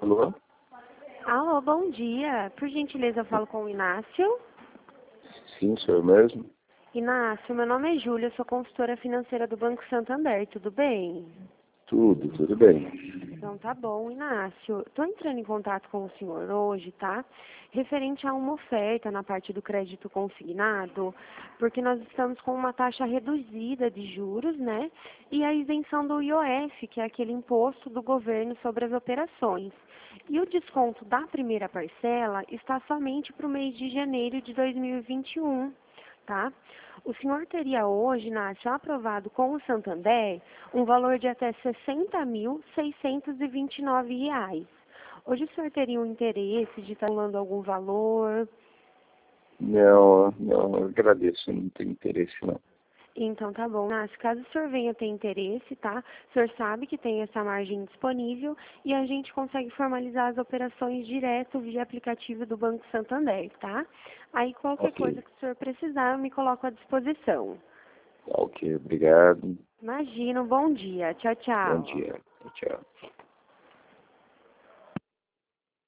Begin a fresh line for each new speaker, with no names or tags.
Alô?
Alô, bom dia. Por gentileza, eu falo com o Inácio.
Sim, sou eu mesmo.
Inácio, meu nome é Júlia, eu sou consultora financeira do Banco Santander, tudo bem?
Tudo bem.
Então tá bom, Inácio. Estou entrando em contato com o senhor hoje, tá? Referente a uma oferta na parte do crédito consignado, porque nós estamos com uma taxa reduzida de juros, né? E a isenção do IOF, que é aquele imposto do governo sobre as operações. E o desconto da primeira parcela está somente para o mês de janeiro de 2021. Tá? O senhor teria hoje, Nácio, aprovado com o Santander um valor de até R$ 60.629. Hoje o senhor teria um interesse de estar dando algum valor?
Não, eu agradeço, não tenho interesse não.
Então tá bom, Nácio, caso o senhor venha ter interesse, tá? O senhor sabe que tem essa margem disponível e a gente consegue formalizar as operações direto via aplicativo do Banco Santander, tá? Aí qualquer
Ok,
coisa que o senhor precisar, eu me coloco à disposição.
ok, obrigado.
Imagina, um bom dia. Tchau,
Bom
tchau.
dia. Tchau.